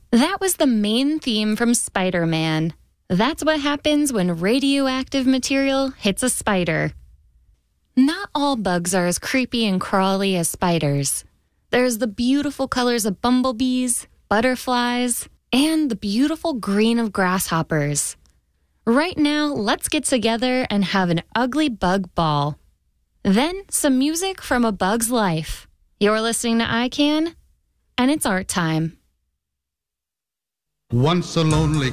That was the main theme from Spider-Man. That's what happens when radioactive material hits a spider. Not all bugs are as creepy and crawly as spiders. There's the beautiful colors of bumblebees, butterflies, and the beautiful green of grasshoppers. Right now, let's get together and have an ugly bug ball. Then, some music from a bug's life. You're listening to ICANN, and it's art time. Once a lonely